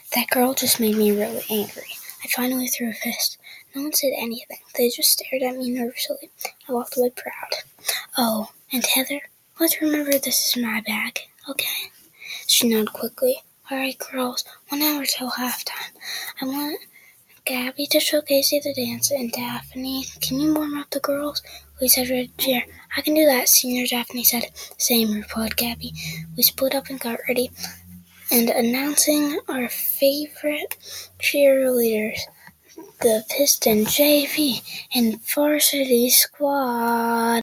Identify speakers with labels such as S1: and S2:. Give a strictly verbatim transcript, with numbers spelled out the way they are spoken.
S1: That girl just made me really angry. I finally threw a fist. No one said anything. They just stared at me nervously. I walked away proud. Oh, and Heather, let's remember this is my bag, okay? She nodded quickly. All right, girls, one hour till halftime. I want Gabby to show Casey the dance, and Daphne, can you warm up the girls? We said Reggie. I can do that, Senior Daphne said. Same, replied Gabby. We split up and got ready. And announcing our favorite cheerleaders, the Piston J V and Varsity Squad.